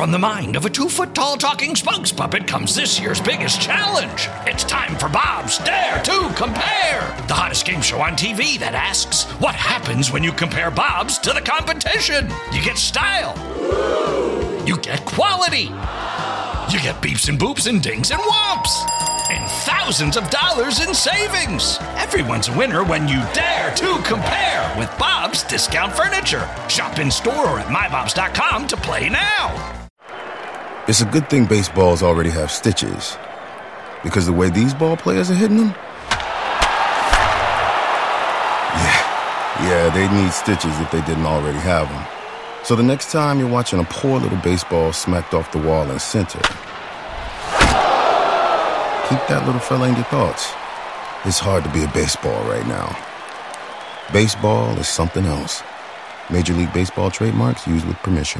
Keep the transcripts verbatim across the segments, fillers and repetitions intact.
From the mind of a two-foot-tall talking spokes puppet comes this year's biggest challenge. It's time for Bob's Dare to Compare, the hottest game show on T V that asks, what happens when you compare Bobs to the competition? You get style. You get quality. You get beeps and boops and dings and whomps. And thousands of dollars in savings. Everyone's a winner when you dare to compare with Bob's Discount Furniture. Shop in store or at my bobs dot com to play now. It's a good thing baseballs already have stitches, because the way these ball players are hitting them, yeah, yeah, they need stitches if they didn't already have them. So the next time you're watching a poor little baseball smacked off the wall in center, keep that little fella in your thoughts. It's hard to be a baseball right now. Baseball is something else. Major League Baseball trademarks used with permission.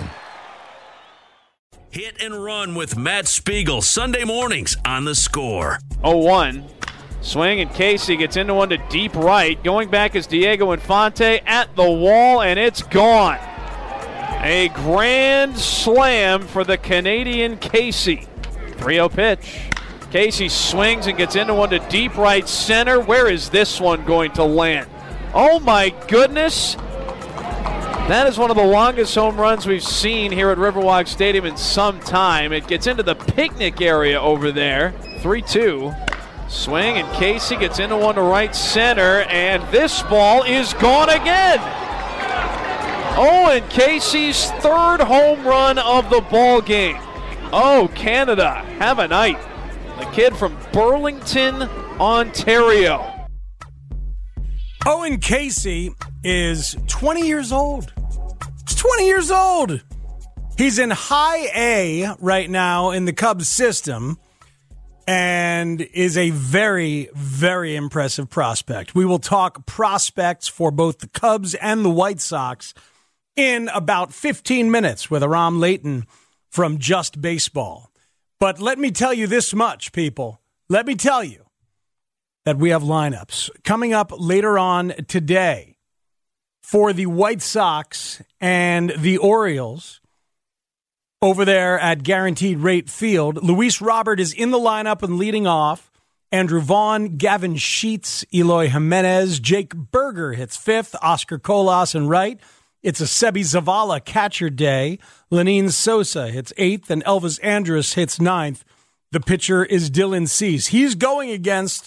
Hit and Run with Matt Spiegel, Sunday mornings on The Score. oh one. Swing, and Casey gets into one to deep right. Going back is Diego Infante at the wall, and it's gone. A grand slam for the Canadian Casey. three oh pitch. Casey swings and gets into one to deep right center. Where is this one going to land? Oh, my goodness. That is one of the longest home runs we've seen here at Riverwalk Stadium in some time. It gets into the picnic area over there. three two. Swing, and Casey gets into one to right center, and this ball is gone again. Owen Casey's third home run of the ball game. Oh, Canada, have a night. The kid from Burlington, Ontario. Owen Casey is twenty years old. He's twenty years old. He's in high A right now in the Cubs system and is a very, very impressive prospect. We will talk prospects for both the Cubs and the White Sox in about fifteen minutes with Aram Leighton from Just Baseball. But let me tell you this much, people. Let me tell you that we have lineups coming up later on today for the White Sox and the Orioles over there at Guaranteed Rate Field. Luis Robert is in the lineup and leading off. Andrew Vaughn, Gavin Sheets, Eloy Jimenez, Jake Berger hits fifth, Oscar Colas and right. It's a Sebi Zavala catcher day. Lenine Sosa hits eighth, and Elvis Andrus hits ninth. The pitcher is Dylan Cease. He's going against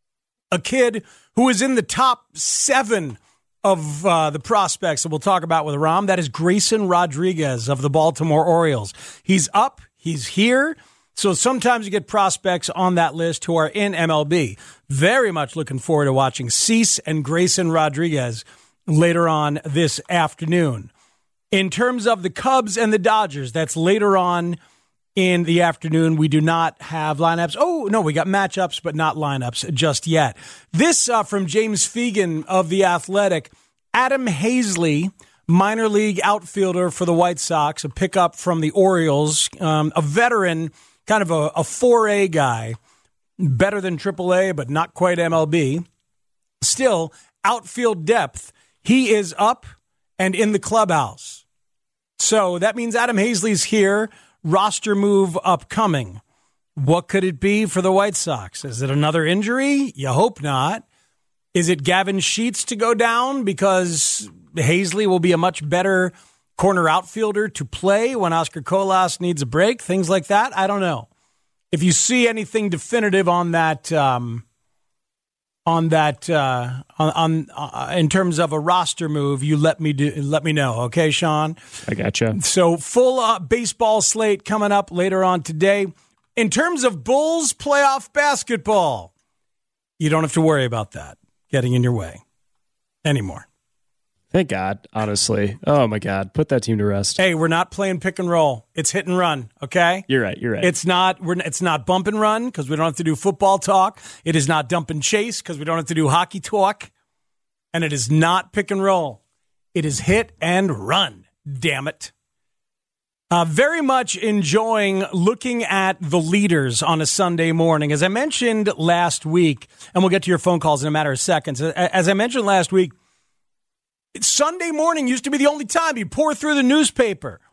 a kid who is in the top seven of uh, the prospects that we'll talk about with Ram. That is Grayson Rodriguez of the Baltimore Orioles. He's up. He's here. So sometimes you get prospects on that list who are in M L B. Very much looking forward to watching Cease and Grayson Rodriguez later on this afternoon. In terms of the Cubs and the Dodgers, that's later on in the afternoon. We do not have lineups. Oh, no, we got matchups, but not lineups just yet. This uh, from James Fegan of The Athletic. Adam Hazley, minor league outfielder for the White Sox, a pickup from the Orioles, um, a veteran, kind of a, a four A guy, better than triple A, but not quite M L B. Still, outfield depth. He is up and in the clubhouse. So that means Adam Hazley's here. Roster move upcoming. What could it be for the White Sox? Is it another injury? You hope not. Is it Gavin Sheets to go down because Hazley will be a much better corner outfielder to play when Oscar Colas needs a break? Things like that? I don't know. If you see anything definitive on that, um, on that, uh, on, on uh, in terms of a roster move, you let me do, let me know, okay, Sean? I gotcha. So full uh, baseball slate coming up later on today. In terms of Bulls playoff basketball, you don't have to worry about that getting in your way anymore. Thank God, honestly. Oh, my God. Put that team to rest. Hey, we're not playing pick and roll. It's hit and run, okay? You're right. You're right. It's not We're It's not bump and run because we don't have to do football talk. It is not dump and chase because we don't have to do hockey talk. And it is not pick and roll. It is hit and run, damn it. Uh, very much enjoying looking at the leaders on a Sunday morning. As I mentioned last week, and we'll get to your phone calls in a matter of seconds. As I mentioned last week, Sunday morning used to be the only time you pour through the newspaper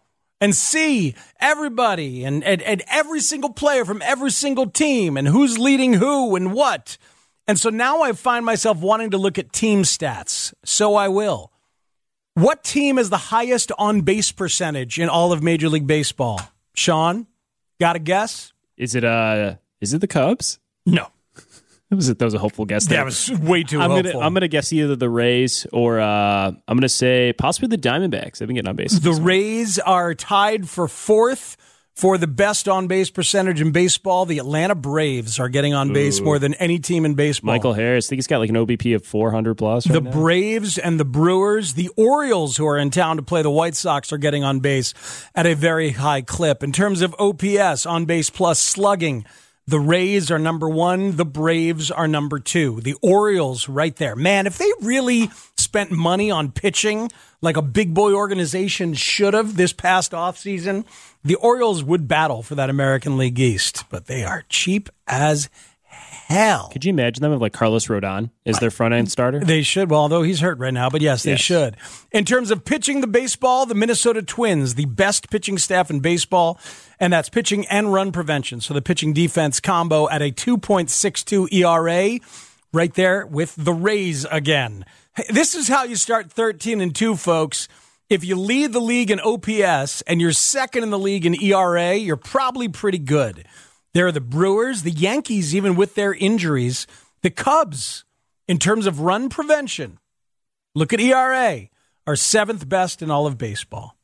and see everybody and, and, and every single player from every single team and who's leading who and what. And so now I find myself wanting to look at team stats. So I will. What team is the highest on-base percentage in all of Major League Baseball? Sean, got a guess? Is it uh? Is it the Cubs? No. That was a, that was a hopeful guess there. That was way too I'm hopeful. Gonna, I'm going to guess either the Rays or uh, I'm going to say possibly the Diamondbacks. They've been getting on base. The Rays are tied for fourth for the best on-base percentage in baseball. The Atlanta Braves are getting on base Ooh. more than any team in baseball. Michael Harris, I think he's got like an O B P of four hundred plus right The now. Braves and the Brewers, the Orioles, who are in town to play the White Sox, are getting on base at a very high clip. In terms of O P S, on-base plus slugging, the Rays are number one. The Braves are number two. The Orioles right there. Man, if they really spent money on pitching like a big boy organization should have this past offseason, the Orioles would battle for that American League East. But they are cheap as hell. Could you imagine them with like Carlos Rodon as their front-end starter? They should. Well, although he's hurt right now, but yes, they Yes. should. In terms of pitching the baseball, the Minnesota Twins, the best pitching staff in baseball, and that's pitching and run prevention. So the pitching defense combo at a two point six two E R A, right there with the Rays again. Hey, this is how you start thirteen and two, folks. If you lead the league in O P S and you're second in the league in E R A, you're probably pretty good. There are the Brewers, the Yankees, even with their injuries, the Cubs, in terms of run prevention, look at E R A, are seventh best in all of baseball.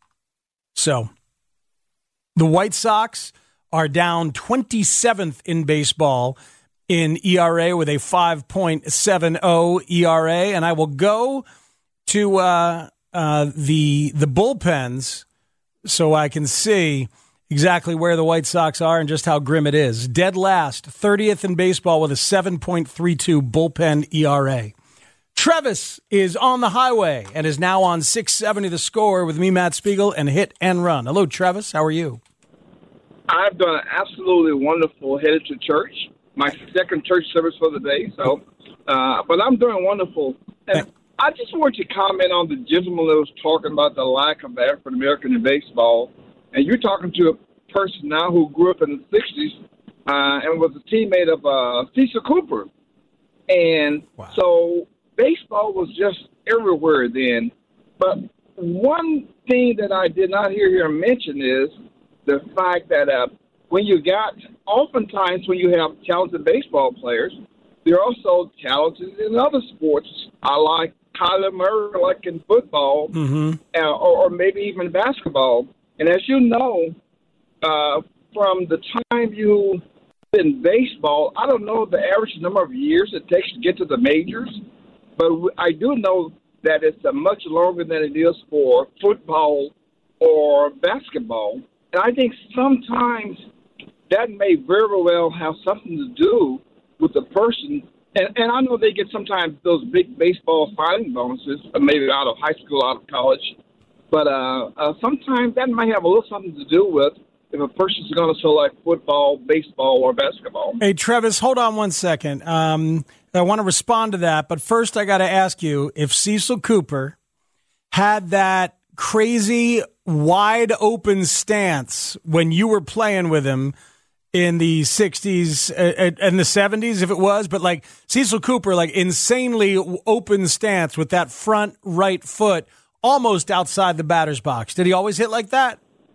So the White Sox are down twenty-seventh in baseball in E R A with a five point seven oh E R A. And I will go to uh, uh, the the bullpens so I can see exactly where the White Sox are and just how grim it is. Dead last, thirtieth in baseball with a seven point three two bullpen E R A. Travis is on the highway and is now on six seventy The Score with me, Matt Spiegel, and Hit and Run. Hello, Travis. How are you? I've done an absolutely wonderful, headed to church, my second church service for the day. So, uh, but I'm doing wonderful. And I just want to comment on the gentleman that was talking about the lack of African American in baseball. And you're talking to a person now who grew up in the sixties uh, and was a teammate of uh, Cecil Cooper. And Wow. so baseball was just everywhere then. But one thing that I did not hear here mentioned is the fact that uh, when you got, oftentimes when you have talented baseball players, they're also talented in other sports. I like Kyler Murray, like in football, Mm-hmm. uh, or, or maybe even basketball. And as you know, uh, from the time you in baseball, I don't know the average number of years it takes to get to the majors, but I do know that it's uh, much longer than it is for football or basketball. And I think sometimes that may very well have something to do with the person. And, and I know they get sometimes those big baseball signing bonuses, uh, maybe out of high school, out of college. But uh, uh, sometimes that might have a little something to do with if a person's going to select football, baseball, or basketball. Hey, Travis, hold on one second. Um, I want to respond to that. But first, I got to ask you if Cecil Cooper had that crazy wide open stance when you were playing with him in the sixties uh, and the seventies, if it was, but like Cecil Cooper, like insanely open stance with that front right foot almost outside the batter's box. Did he always hit like that?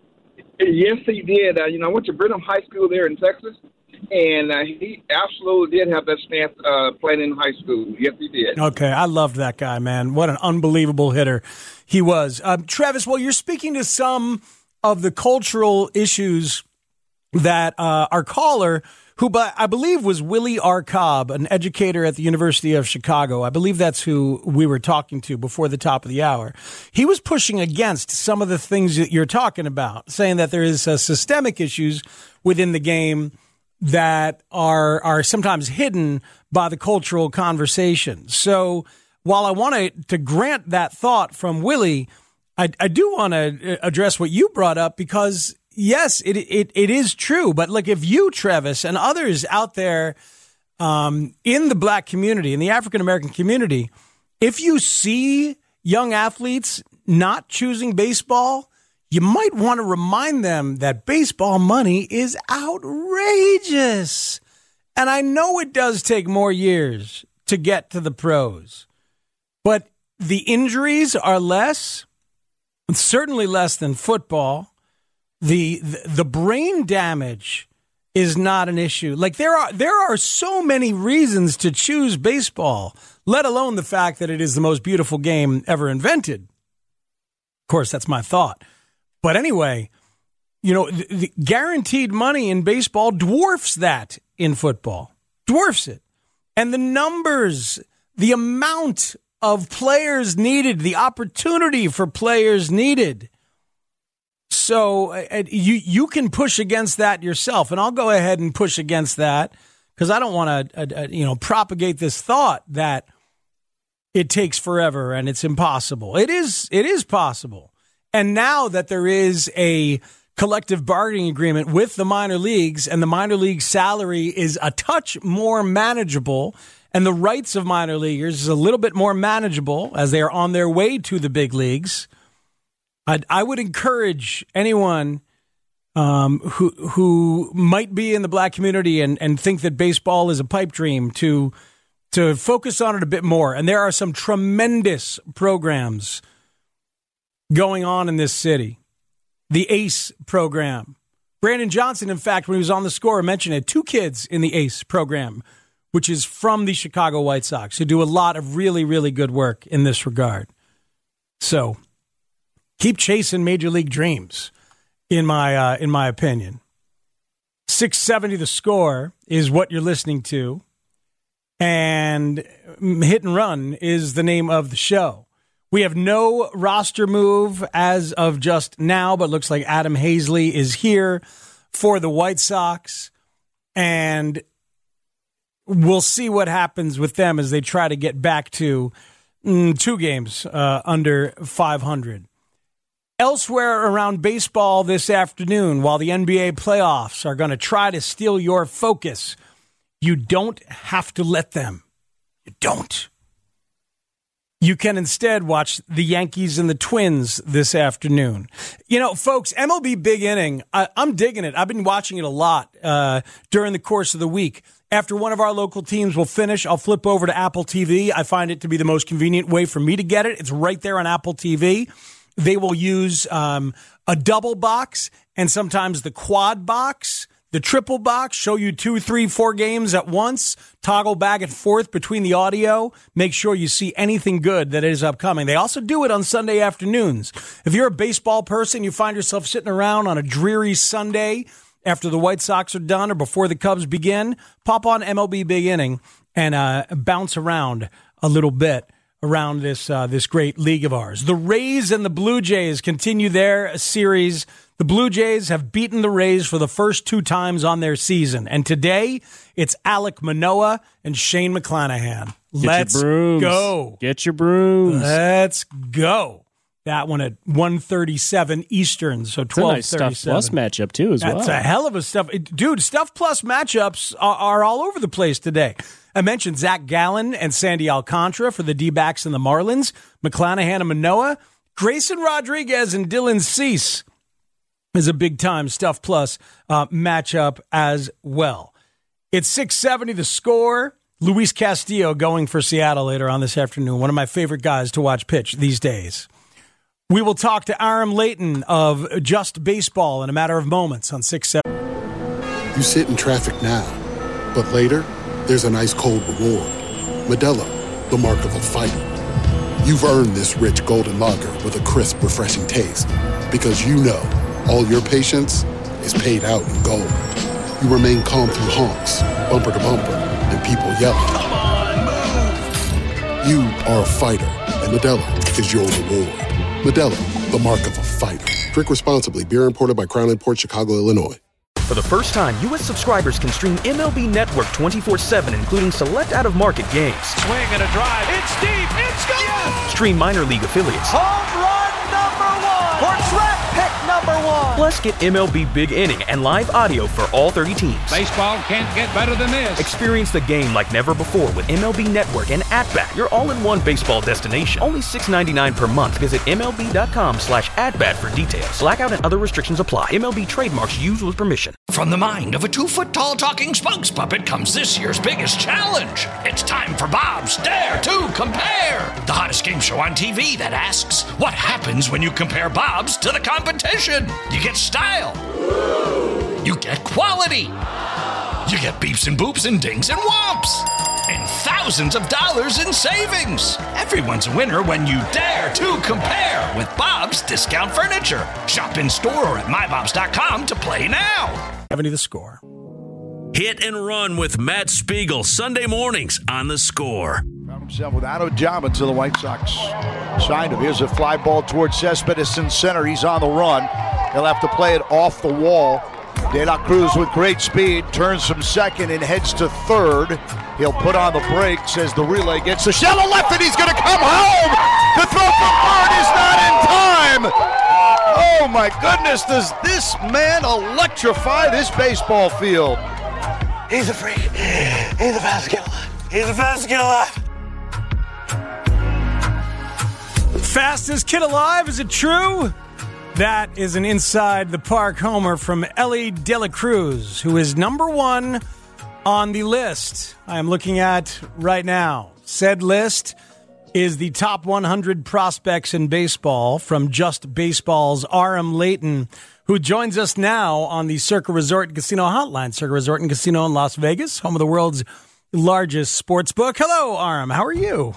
Yes, he did. Uh, you know, I went to Brenham High School there in Texas, and uh, he absolutely did have that stance uh, playing in high school. Yes, he did. Okay, I loved that guy, man. What an unbelievable hitter he was. Um, Travis, well, you're speaking to some of the cultural issues that uh, our caller, who I believe was Willie R. Cobb, an educator at the University of Chicago. I believe that's who we were talking to before the top of the hour. He was pushing against some of the things that you're talking about, saying that there is uh, systemic issues within the game that are are sometimes hidden by the cultural conversation. So while I want to, to grant that thought from Willie, I, I do want to address what you brought up because, yes, it, it it is true. But like if you, Travis, and others out there um, in the black community, in the African-American community, if you see young athletes not choosing baseball, you might want to remind them that baseball money is outrageous. And I know it does take more years to get to the pros, but the injuries are less, certainly less than football. The, the the brain damage is not an issue. Like there are there are so many reasons to choose baseball, let alone the fact that it is the most beautiful game ever invented. Of course, that's my thought. But anyway, you know, the, the guaranteed money in baseball dwarfs that in football. Dwarfs it. And the numbers, the amount of players needed, the opportunity for players needed. So uh, you you can push against that yourself, and I'll go ahead and push against that because I don't want to uh, uh, you know propagate this thought that it takes forever and it's impossible. It is it is possible, and now that there is a collective bargaining agreement with the minor leagues, and the minor league salary is a touch more manageable, and the rights of minor leaguers is a little bit more manageable as they are on their way to the big leagues. I'd, I would encourage anyone um, who who might be in the black community and, and think that baseball is a pipe dream to to focus on it a bit more. And there are some tremendous programs going on in this city. The ACE program. Brandon Johnson, in fact, when he was on the Score, mentioned it. Two kids in the ACE program, which is from the Chicago White Sox, who do a lot of really, really good work in this regard. So keep chasing major league dreams, in my uh, in my opinion. six seventy The Score is what you're listening to, and Hit and Run is the name of the show. We have no roster move as of just now, but looks like Adam Hazley is here for the White Sox, and we'll see what happens with them as they try to get back to mm, two games uh, under five hundred. Elsewhere around baseball this afternoon, while the N B A playoffs are going to try to steal your focus, you don't have to let them. You don't. You can instead watch the Yankees and the Twins this afternoon. You know, folks, M L B Big Inning, I, I'm digging it. I've been watching it a lot uh, during the course of the week. After one of our local teams will finish, I'll flip over to Apple T V. I find it to be the most convenient way for me to get it. It's right there on Apple T V. They will use um, a double box and sometimes the quad box, the triple box, show you two, three, four games at once, toggle back and forth between the audio, make sure you see anything good that is upcoming. They also do it on Sunday afternoons. If you're a baseball person, you find yourself sitting around on a dreary Sunday after the White Sox are done or before the Cubs begin, pop on M L B Big Inning and uh, bounce around a little bit around this uh, this great league of ours. The Rays and the Blue Jays continue their series. The Blue Jays have beaten the Rays for the first two times on their season. And today, it's Alek Manoah and Shane McClanahan. Get Let's your brooms. go. Get your brooms. Let's go. That one at one thirty-seven Eastern, so twelve thirty-seven. That's a nice Stuff Plus matchup, too, as That's well. That's a hell of a stuff. Dude, Stuff Plus matchups are, are all over the place today. I mentioned Zach Gallen and Sandy Alcantara for the D-backs and the Marlins. McClanahan and Manoah. Grayson Rodriguez and Dylan Cease is a big-time Stuff Plus uh, matchup as well. It's six seventy The Score. Luis Castillo going for Seattle later on this afternoon. One of my favorite guys to watch pitch these days. We will talk to Aram Layton of Just Baseball in a matter of moments on six seventy. You sit in traffic now, but later, there's an ice-cold reward. Modelo, the mark of a fighter. You've earned this rich golden lager with a crisp, refreshing taste. Because you know, all your patience is paid out in gold. You remain calm through honks, bumper to bumper, and people yelling. Come on, move! You are a fighter, and Modelo is your reward. Modelo, the mark of a fighter. Drink responsibly. Beer imported by Crown Imports, Chicago, Illinois. For the first time, U S subscribers can stream M L B Network twenty-four seven, including select out-of-market games. Swing and a drive. It's deep. It's gone. Stream minor league affiliates. Home run number one. Portrait pick number number one. Plus, get M L B Big Inning and live audio for all thirty teams. Baseball can't get better than this. Experience the game like never before with M L B Network and At-Bat, your all-in-one baseball destination. Only six dollars and ninety-nine cents per month. Visit MLB.com slash at-bat for details. Blackout and other restrictions apply. M L B trademarks used with permission. From the mind of a two-foot-tall talking spokes puppet comes this year's biggest challenge. It's time for Bob's Dare to Compare, the hottest game show on T V that asks, what happens when you compare Bob's to the competition? You get style. You get quality. You get beeps and boops and dings and whomps. And thousands of dollars in savings. Everyone's a winner when you dare to compare with Bob's Discount Furniture. Shop in store or at my bobs dot com to play now. seventy the score. Hit and Run with Matt Spiegel, Sunday mornings on The Score. Found himself without a job until the White Sox signed him. Here's a fly ball towards Cespedes in center. He's on the run. He'll have to play it off the wall. De La Cruz with great speed turns from second and heads to third. He'll put on the brakes as the relay gets the shallow left, and he's going to come home. The throw from third is not in time. Oh my goodness, does this man electrify this baseball field? He's a freak. He's the fastest kid alive. He's the fastest kid alive. Fastest kid alive, is it true? That is an Inside the Park homer from Elly De La Cruz, who is number one on the list I am looking at right now. Said list is the top one hundred prospects in baseball from Just Baseball's Aram Layton, who joins us now on the Circa Resort and Casino Hotline. Circa Resort and Casino in Las Vegas, home of the world's largest sports book. Hello, Aram. How are you?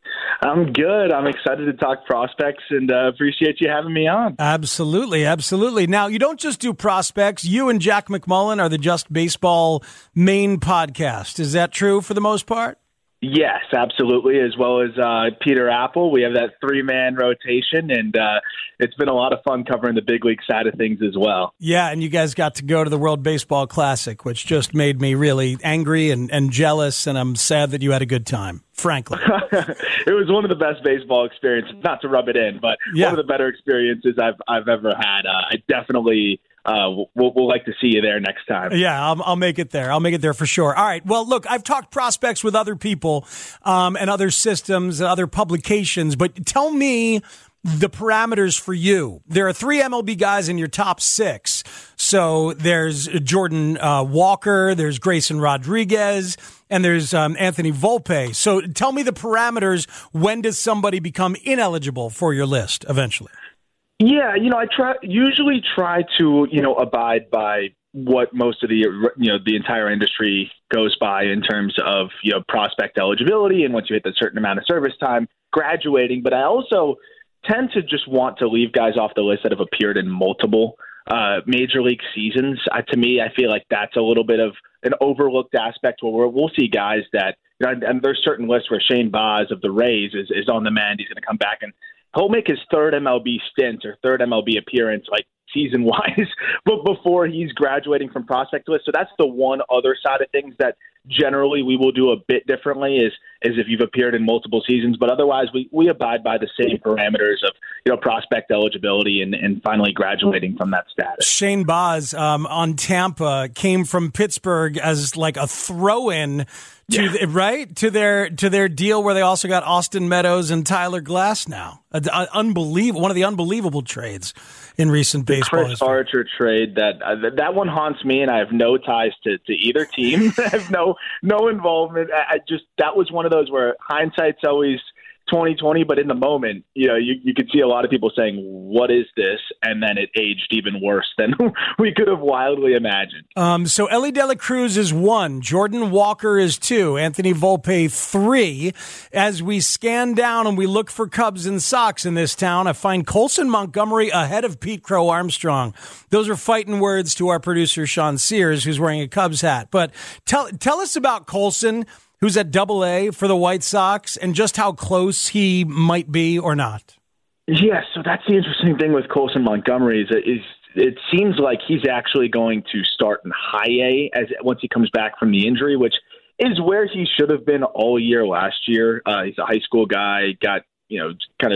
I'm good. I'm excited to talk prospects and uh, appreciate you having me on. Absolutely, absolutely. Now, you don't just do prospects. You and Jack McMullen are the Just Baseball main podcast. Is that true for the most part? Yes, absolutely, as well as uh, Peter Apple. We have that three-man rotation, and uh, it's been a lot of fun covering the big league side of things as well. Yeah, and you guys got to go to the World Baseball Classic, which just made me really angry and, and jealous, and I'm sad that you had a good time, frankly. It was one of the best baseball experiences, not to rub it in, but yeah. one of the better experiences I've I've ever had. Uh, I definitely... Uh, we'll, we'll like to see you there next time. Yeah, I'll, I'll make it there. I'll make it there for sure. All right. Well, look, I've talked prospects with other people um, and other systems and other publications, but tell me the parameters for you. There are three M L B guys in your top six. So there's Jordan uh, Walker, there's Grayson Rodriguez, and there's um, Anthony Volpe. So tell me the parameters. When does somebody become ineligible for your list eventually? Yeah, you know, I try usually try to, you know, abide by what most of the, you know, the entire industry goes by in terms of, you know, prospect eligibility and once you hit a certain amount of service time, graduating. But I also tend to just want to leave guys off the list that have appeared in multiple uh, major league seasons. Uh, to me, I feel like that's a little bit of an overlooked aspect where we'll, we'll see guys that, you know, and, and there's certain lists where Shane Baz of the Rays is, is on the mend. He's going to come back and he'll make his third M L B stint or third M L B appearance, like season-wise, but before he's graduating from prospect list. So that's the one other side of things that generally we will do a bit differently is is if you've appeared in multiple seasons. But otherwise, we, we abide by the same parameters of, you know, prospect eligibility and, and finally graduating from that status. Shane Baz um, on Tampa came from Pittsburgh as like a throw-in to yeah. the, right to their to their deal where they also got Austin Meadows and Tyler Glass now. A, a, unbelievable, one of the unbelievable trades in recent the baseball. Chris history. Archer trade that uh, that one haunts me, and I have no ties to, to either team. I have no no involvement. I, I just that was one of those where hindsight's always twenty twenty, but in the moment, you know, you, you could see a lot of people saying, what is this? And then it aged even worse than we could have wildly imagined. Um, so Elly De La Cruz is one, Jordan Walker is two, Anthony Volpe three. As we scan down and we look for Cubs and Sox in this town, I find Colson Montgomery ahead of Pete Crow Armstrong. Those are fighting words to our producer, Sean Sears, who's wearing a Cubs hat. But tell, tell us about Colson, who's at Double A for the White Sox, and just how close he might be or not. Yeah, so that's the interesting thing with Colson Montgomery is, is it seems like he's actually going to start in High A as once he comes back from the injury, which is where he should have been all year last year. Uh, he's a high school guy, got, you know, kind of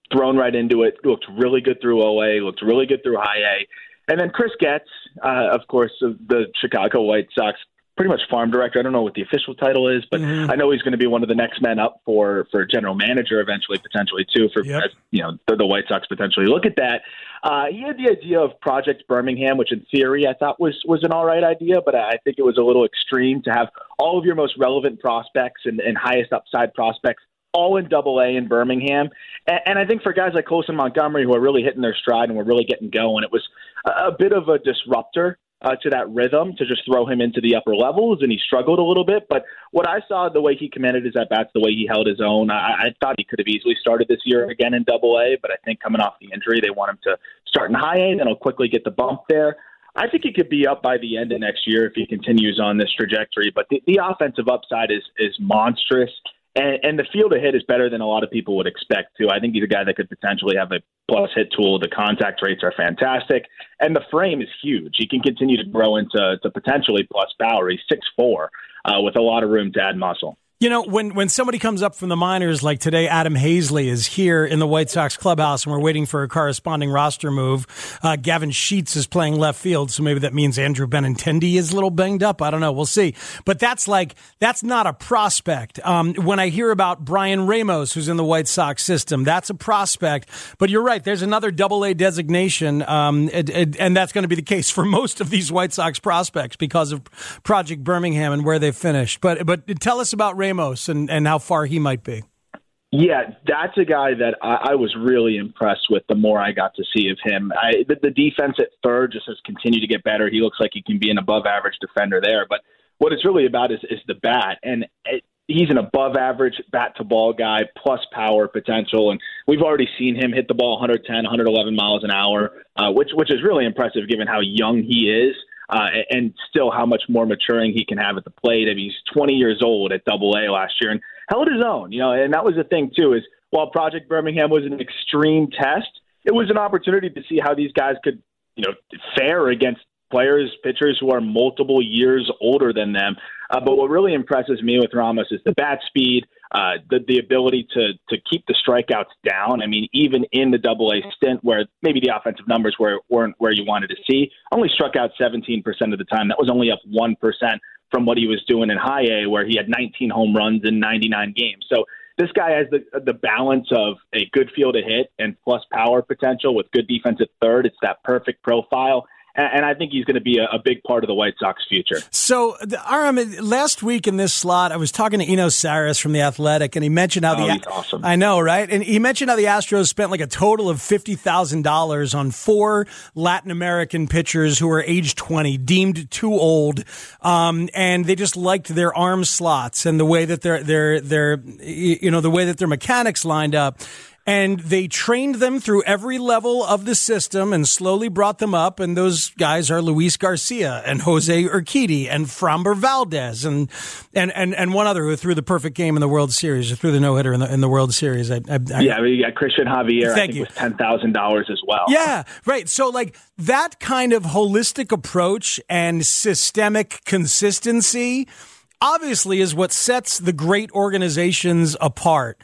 thrown right into it. Looked really good through O A, looked really good through high A. And then Chris Getz, uh, of course, of the Chicago White Sox, pretty much farm director. I don't know what the official title is, but mm-hmm. I know he's going to be one of the next men up for, for general manager eventually, potentially, too, for yep. as, you know the, the White Sox potentially look at that. Uh, he had the idea of Project Birmingham, which in theory I thought was, was an all right idea, but I think it was a little extreme to have all of your most relevant prospects and, and highest upside prospects all in double A in Birmingham. And, and I think for guys like Colson Montgomery, who are really hitting their stride and were really getting going, it was a, a bit of a disruptor uh, to that rhythm to just throw him into the upper levels, and he struggled a little bit. But what I saw, the way he commanded his at-bats, the way he held his own, I, I thought he could have easily started this year again in double A, but I think coming off the injury, they want him to start in high A, then he'll quickly get the bump there. I think he could be up by the end of next year if he continues on this trajectory, but the, the offensive upside is is monstrous. And, and the field of hit is better than a lot of people would expect, too. I think he's a guy that could potentially have a plus hit tool. The contact rates are fantastic. And the frame is huge. He can continue to grow into to potentially plus power. He's six foot four uh, with a lot of room to add muscle. You know, when, when somebody comes up from the minors, like today, Adam Hazley is here in the White Sox clubhouse, and we're waiting for a corresponding roster move. Uh, Gavin Sheets is playing left field, so maybe that means Andrew Benintendi is a little banged up. I don't know. We'll see. But that's like, that's not a prospect. Um, when I hear about Brian Ramos, who's in the White Sox system, that's a prospect. But you're right. There's another double A designation, um, and, and that's going to be the case for most of these White Sox prospects because of Project Birmingham and where they finished. But, but tell us about Ramos. And, and how far he might be. Yeah, that's a guy that I, I was really impressed with the more I got to see of him. I, the, the defense at third just has continued to get better. He looks like he can be an above-average defender there. But what it's really about is, is the bat. And it, he's an above-average bat-to-ball guy plus power potential. And we've already seen him hit the ball one ten, one eleven miles an hour, uh, which which is really impressive given how young he is. Uh, and still how much more maturing he can have at the plate. I mean, he's twenty years old at double A last year and held his own, you know, and that was the thing too, is while Project Birmingham was an extreme test, it was an opportunity to see how these guys could, you know, fare against players, pitchers who are multiple years older than them. Uh, but what really impresses me with Ramos is the bat speed, uh, the, the ability to to keep the strikeouts down. I mean, even in the double A stint where maybe the offensive numbers were, weren't where you wanted to see, only struck out seventeen percent of the time. That was only up one percent from what he was doing in high A, where he had nineteen home runs in ninety-nine games. So this guy has the the balance of a good field to hit and plus power potential with good defense at third. It's that perfect profile. And I think he's going to be a, a big part of the White Sox future. So, Aram, last week in this slot, I was talking to Eno Saris from The Athletic, and he mentioned how oh, the he's awesome. I know, right? And he mentioned how the Astros spent like a total of fifty thousand dollars on four Latin American pitchers who are age twenty, deemed too old, um, and they just liked their arm slots and the way that their their their you know the way that their mechanics lined up. And they trained them through every level of the system and slowly brought them up. And those guys are Luis Garcia and Jose Urquidy and Framber Valdez and and, and, and one other who threw the perfect game in the World Series, or threw the no-hitter in the, in the World Series. I, I, I, yeah, we got Christian Javier, thank I think, you. was ten thousand dollars as well. Yeah, right. So, like, that kind of holistic approach and systemic consistency obviously is what sets the great organizations apart.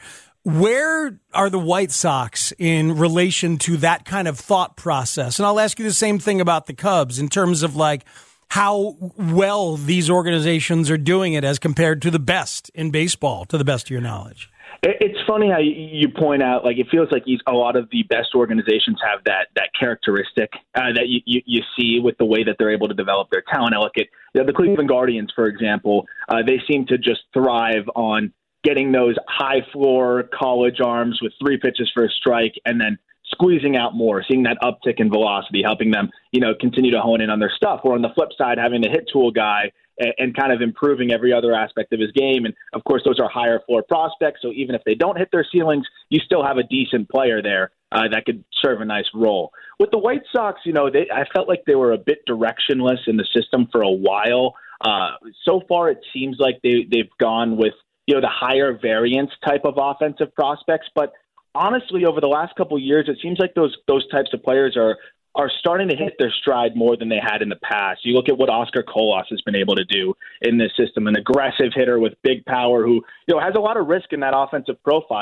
Where are the White Sox in relation to that kind of thought process? And I'll ask you the same thing about the Cubs in terms of like how well these organizations are doing it as compared to the best in baseball, to the best of your knowledge. It's funny how you point out, like, it feels like a lot of the best organizations have that that characteristic uh, that you, you, you see with the way that they're able to develop their talent. I look at you know, the Cleveland Guardians, for example. Uh, they seem to just thrive on getting those high floor college arms with three pitches for a strike and then squeezing out more, seeing that uptick in velocity, helping them, you know, continue to hone in on their stuff. Or on the flip side, having the hit tool guy and, and kind of improving every other aspect of his game. And of course, those are higher floor prospects. So even if they don't hit their ceilings, you still have a decent player there uh, that could serve a nice role. With the White Sox, you know, they, I felt like they were a bit directionless in the system for a while. Uh, so far, it seems like they, they've gone with, you know, the higher variance type of offensive prospects. But honestly, over the last couple of years, it seems like those those types of players are are starting to hit their stride more than they had in the past. You look at what Oscar Colas has been able to do in this system, an aggressive hitter with big power who, you know, has a lot of risk in that offensive profile.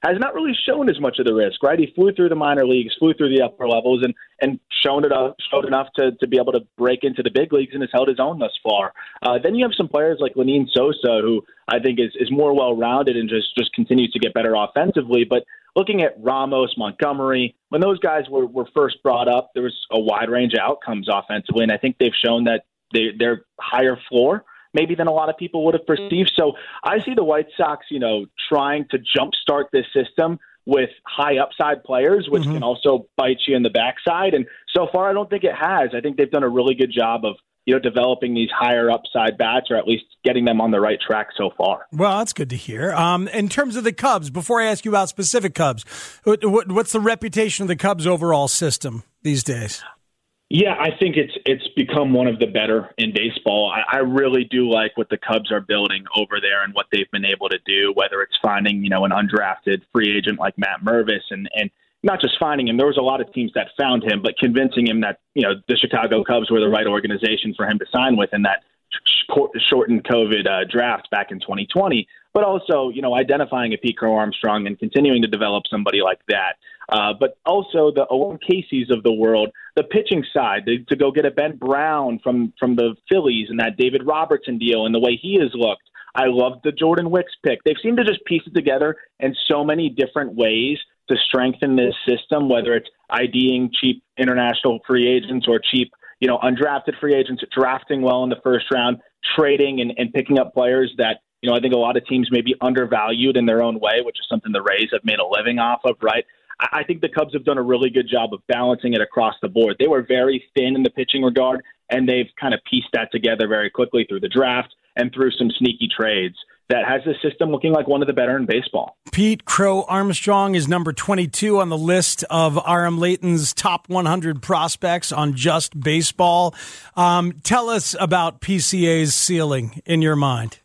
has not really shown as much of the risk, right? He flew through the minor leagues, flew through the upper levels, and and shown it up, showed enough to, to be able to break into the big leagues and has held his own thus far. Uh, then you have some players like Lenyn Sosa, who I think is, is more well-rounded and just, just continues to get better offensively. But looking at Ramos, Montgomery, when those guys were, were first brought up, there was a wide range of outcomes offensively, and I think they've shown that they, they're higher floor maybe than a lot of people would have perceived. So I see the White Sox, you know, trying to jumpstart this system with high upside players, which mm-hmm. can also bite you in the backside. And so far, I don't think it has. I think they've done a really good job of, you know, developing these higher upside bats, or at least getting them on the right track so far. Well, that's good to hear. Um, in terms of the Cubs, before I ask you about specific Cubs, what, what's the reputation of the Cubs' overall system these days? Yeah, I think it's it's become one of the better in baseball. I, I really do like what the Cubs are building over there and what they've been able to do, whether it's finding, you know, an undrafted free agent like Matt Mervis, and, and not just finding him. There was a lot of teams that found him, but convincing him that, you know, the Chicago Cubs were the right organization for him to sign with in that shortened COVID uh, draft back in twenty twenty. But also, you know, identifying a Pete Crow Armstrong and continuing to develop somebody like that. Uh, but also the Owen Caseys of the world, the pitching side, to, to go get a Ben Brown from, from the Phillies and that David Robertson deal and the way he has looked. I love the Jordan Wicks pick. They've seemed to just piece it together in so many different ways to strengthen this system, whether it's IDing cheap international free agents or cheap, you know, undrafted free agents, drafting well in the first round, trading and, and picking up players that, you know, I think a lot of teams may be undervalued in their own way, which is something the Rays have made a living off of, right? I think the Cubs have done a really good job of balancing it across the board. They were very thin in the pitching regard, and they've kind of pieced that together very quickly through the draft and through some sneaky trades that has the system looking like one of the better in baseball. Pete Crow Armstrong is number twenty-two on the list of R M Layton's top one hundred prospects on Just Baseball. Um, tell us about P C A's ceiling in your mind.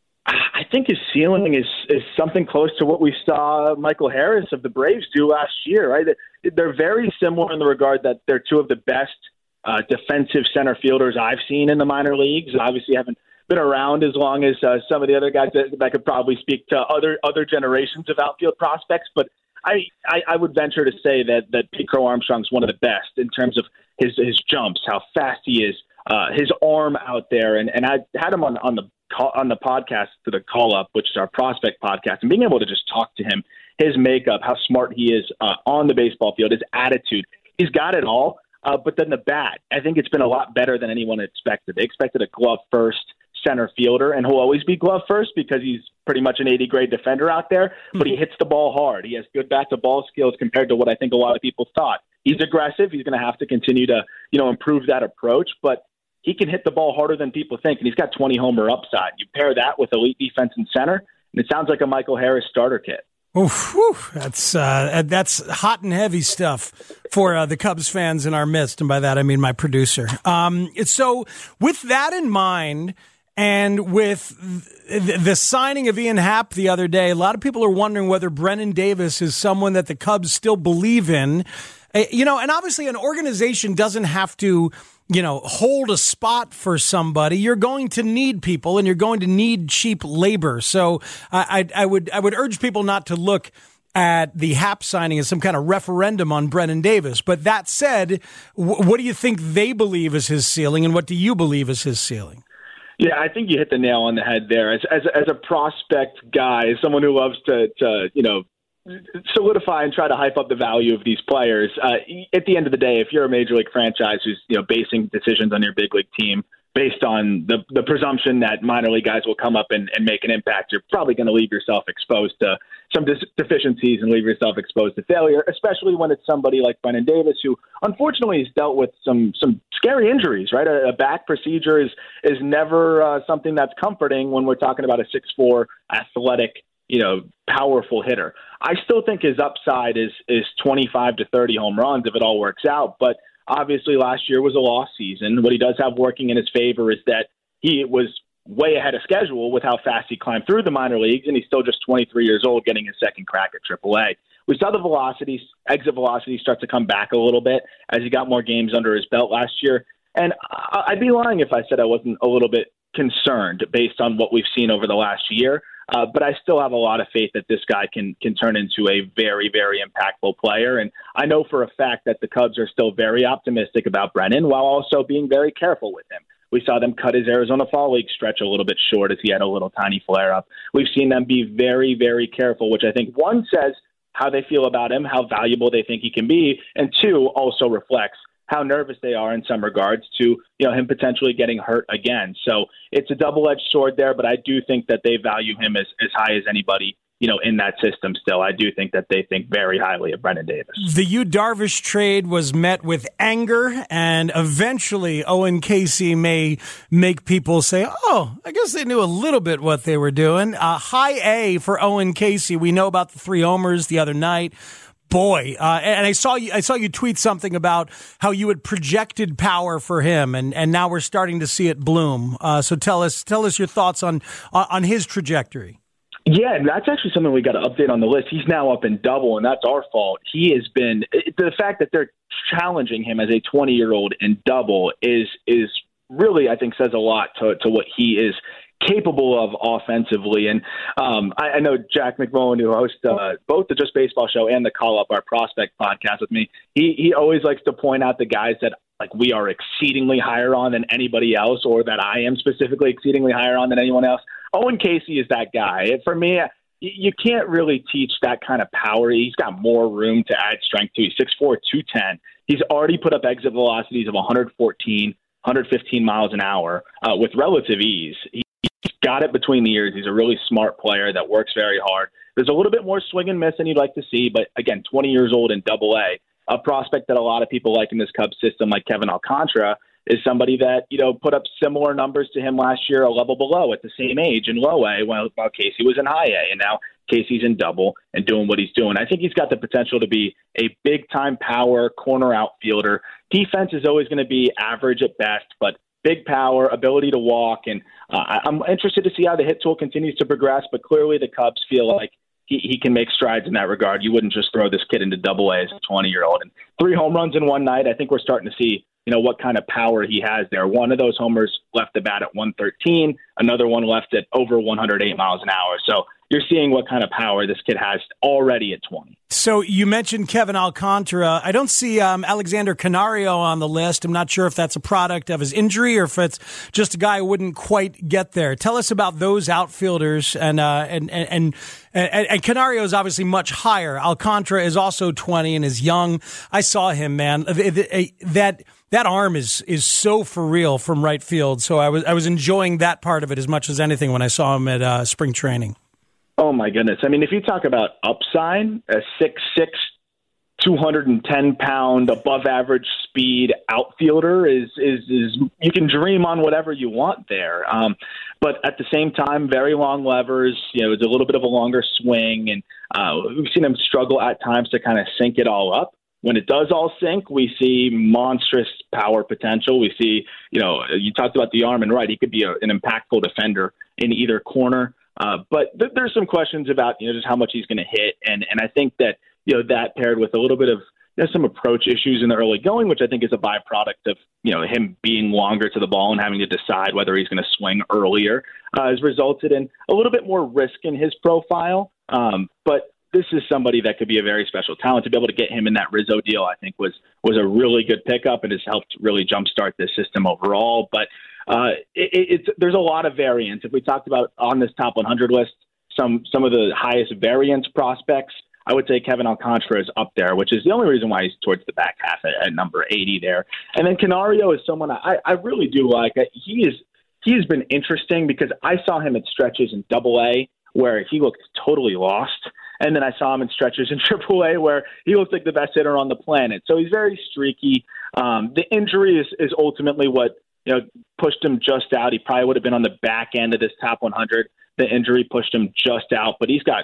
I think his ceiling is, is something close to what we saw Michael Harris of the Braves do last year, right? They're very similar in the regard that they're two of the best uh, defensive center fielders I've seen in the minor leagues. Obviously haven't been around as long as uh, some of the other guys that, that could probably speak to other other generations of outfield prospects. But I, I, I would venture to say that, that Pete Crow Armstrong's one of the best in terms of his, his jumps, how fast he is, uh, his arm out there. And, and I had him on, on the on the podcast to the Call Up, which is our prospect podcast, and being able to just talk to him, his makeup, how smart he is uh, on the baseball field, his attitude, he's got it all. Uh, but then the bat, I think it's been a lot better than anyone expected. They expected a glove first center fielder, and he'll always be glove first because he's pretty much an eighty grade defender out there, but he hits the ball hard. He has good bat to ball skills compared to what I think a lot of people thought. He's aggressive. He's going to have to continue to, you know, improve that approach, but he can hit the ball harder than people think, and he's got twenty homer upside. You pair that with elite defense in center, and it sounds like a Michael Harris starter kit. Oof, whew, that's uh, that's hot and heavy stuff for uh, the Cubs fans in our midst, and by that I mean my producer. Um, so, with that in mind, and with the signing of Ian Happ the other day, a lot of people are wondering whether Brennen Davis is someone that the Cubs still believe in. Uh, you know, and obviously, an organization doesn't have to, you know, hold a spot for somebody. You're going to need people, and you're going to need cheap labor. So I, I, I would I would urge people not to look at the Happ signing as some kind of referendum on Brennen Davis. But that said, w- what do you think they believe is his ceiling, and what do you believe is his ceiling? Yeah, I think you hit the nail on the head there. As as, as a prospect guy, as someone who loves to, to you know, solidify and try to hype up the value of these players. Uh, at the end of the day, if you're a major league franchise who's, you know, basing decisions on your big league team based on the the presumption that minor league guys will come up and, and make an impact, you're probably going to leave yourself exposed to some dis- deficiencies and leave yourself exposed to failure, especially when it's somebody like Brennen Davis, who unfortunately has dealt with some some scary injuries, right? A, a back procedure is, is never uh, something that's comforting when we're talking about a six foot four athletic, you know, powerful hitter. I still think his upside is is twenty-five to thirty home runs if it all works out. But obviously last year was a lost season. What he does have working in his favor is that he was way ahead of schedule with how fast he climbed through the minor leagues, and he's still just twenty-three years old getting his second crack at triple A. We saw the velocity, exit velocity start to come back a little bit as he got more games under his belt last year. And I'd be lying if I said I wasn't a little bit concerned based on what we've seen over the last year. Uh, but I still have a lot of faith that this guy can can turn into a very, very impactful player. And I know for a fact that the Cubs are still very optimistic about Brennan while also being very careful with him. We saw them cut his Arizona Fall League stretch a little bit short as he had a little tiny flare-up. We've seen them be very, very careful, which I think, one, says how they feel about him, how valuable they think he can be, and two, also reflects how nervous they are in some regards to, you know, him potentially getting hurt again. So it's a double-edged sword there, but I do think that they value him as, as high as anybody, you know, in that system still. I do think that they think very highly of Brennan Davis. The Yu Darvish trade was met with anger, and eventually Owen Casey may make people say, oh, I guess they knew a little bit what they were doing. Uh, high A for Owen Casey. We know about the three homers the other night. Boy, uh, and I saw you. I saw you tweet something about how you had projected power for him, and, and now we're starting to see it bloom. Uh, so tell us, tell us your thoughts on on his trajectory. Yeah, that's actually something we got to update on the list. He's now up in double, and that's our fault. He has been the fact that they're challenging him as a twenty-year-old in double is is really, I think, says a lot to to what he is capable of offensively. And um, I, I know Jack McMullen, who hosts uh, both the Just Baseball show and the Call Up, our prospect podcast with me, he he always likes to point out the guys that like we are exceedingly higher on than anybody else, or that I am specifically exceedingly higher on than anyone else. Owen Casey is that guy. For me, you can't really teach that kind of power. He's got more room to add strength to. He's six four, two ten. He's already put up exit velocities of one fourteen, one fifteen miles an hour uh, with relative ease. He He's got it between the ears. He's a really smart player that works very hard. There's a little bit more swing and miss than you'd like to see, but again, twenty years old in double A, a prospect that a lot of people like in this Cubs system, like Kevin Alcantara, is somebody that, you know, put up similar numbers to him last year, a level below at the same age in low A, while, while Casey was in high A, and now Casey's in double and doing what he's doing. I think he's got the potential to be a big-time power corner outfielder. Defense is always going to be average at best, but big power, ability to walk, and uh, I'm interested to see how the hit tool continues to progress, but clearly the Cubs feel like he, he can make strides in that regard. You wouldn't just throw this kid into double A as a twenty-year-old. And three home runs in one night, I think we're starting to see, you know, what kind of power he has there. One of those homers left the bat at one thirteen, another one left at over one hundred eight miles an hour. So you're seeing what kind of power this kid has already at twenty. So you mentioned Kevin Alcantara. I don't see um, Alexander Canario on the list. I'm not sure if that's a product of his injury or if it's just a guy who wouldn't quite get there. Tell us about those outfielders. And uh, and, and, and, and, and Canario is obviously much higher. Alcantara is also twenty and is young. I saw him, man. That that arm is is so for real from right field. So I was I was enjoying that part of it as much as anything when I saw him at uh, spring training. Oh, my goodness. I mean, if you talk about upside, a six six, two hundred ten pound, above average speed outfielder is, is, is you can dream on whatever you want there. Um, but at the same time, very long levers, you know, it's a little bit of a longer swing. And uh, we've seen him struggle at times to kind of sync it all up. When it does all sync, we see monstrous power potential. We see, you know, you talked about the arm, and right, he could be a, an impactful defender in either corner. Uh, but th- there's some questions about, you know, just how much he's going to hit. And, and I think that, you know, that paired with a little bit of, you know, some approach issues in the early going, which I think is a byproduct of, you know, him being longer to the ball and having to decide whether he's going to swing earlier, uh, has resulted in a little bit more risk in his profile. Um, but this is somebody that could be a very special talent. To be able to get him in that Rizzo deal, I think was, was a really good pickup and has helped really jumpstart this system overall. But Uh, it, it's there's a lot of variance. If we talked about on this top one hundred list, some some of the highest variance prospects, I would say Kevin Alcantara is up there, which is the only reason why he's towards the back half at, at number eighty there. And then Canario is someone I, I really do like. He is he has been interesting because I saw him at stretches in Double A where he looked totally lost, and then I saw him in stretches in Triple A where he looked like the best hitter on the planet. So he's very streaky. Um, the injury is is ultimately what, you know, pushed him just out. He probably would have been on the back end of this top one hundred. The injury pushed him just out, but he's got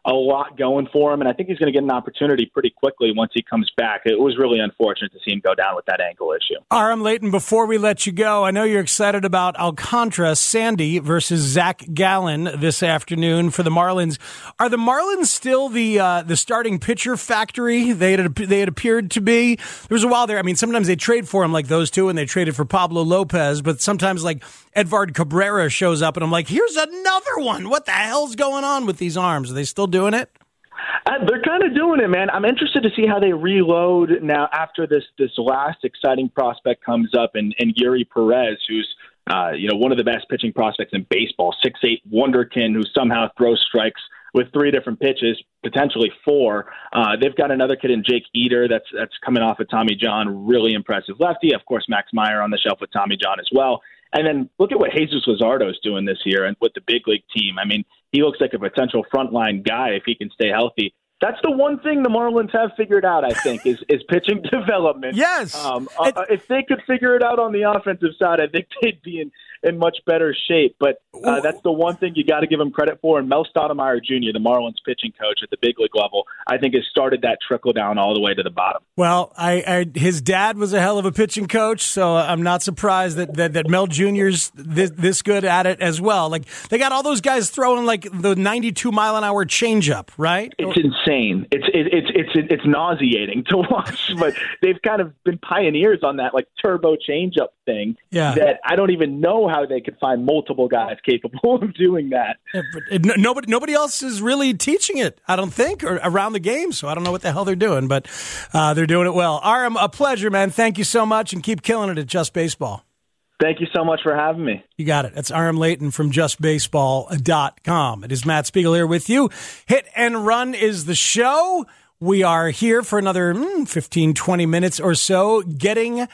a lot going for him, and I think he's going to get an opportunity pretty quickly once he comes back. It was really unfortunate to see him go down with that ankle issue. Aram Leighton, before we let you go, I know you're excited about Alcantara, Sandy versus Zach Gallen this afternoon for the Marlins. Are the Marlins still the uh, the starting pitcher factory they had they had appeared to be? There was a while there. I mean, sometimes they trade for him like those two, and they traded for Pablo Lopez, but sometimes like Edvard Cabrera shows up, and I'm like, here's another one. What the hell's going on with these arms? Are they still doing it? Uh, they're kind of doing it, man. I'm interested to see how they reload now after this this last exciting prospect comes up, and, and Yuri Perez, who's uh, you know one of the best pitching prospects in baseball, six eight wonderkin who somehow throws strikes with three different pitches, potentially four. Uh, they've got another kid in Jake Eater that's that's coming off of Tommy John, really impressive lefty. Of course, Max Meyer on the shelf with Tommy John as well. And then look at what Jesus Luzardo's doing this year and with the big league team. I mean, he looks like a potential frontline guy if he can stay healthy. That's the one thing the Marlins have figured out, I think, is, is pitching development. Yes. Um, uh, if they could figure it out on the offensive side, I think they'd be in, in much better shape. But uh, that's the one thing you got to give them credit for. And Mel Stoudemire Junior, the Marlins pitching coach at the big league level, I think has started that trickle down all the way to the bottom. Well, I, I his dad was a hell of a pitching coach, so I'm not surprised that, that, that Mel Junior's this, this good at it as well. Like, they got all those guys throwing like the ninety-two mile an hour changeup, right? It's insane. It's it, it's it's it's nauseating to watch, but they've kind of been pioneers on that like turbo changeup thing. Yeah. That I don't even know how they could find multiple guys capable of doing that. Yeah, but it, nobody nobody else is really teaching it, I don't think, or around the game. So I don't know what the hell they're doing, but uh, they're doing it well. Aram, a pleasure, man. Thank you so much, and keep killing it at Just Baseball. Thank you so much for having me. You got it. That's Aram Leighton from just baseball dot com. It is Matt Spiegel here with you. Hit and Run is the show. We are here for another mm, fifteen, twenty minutes or so, getting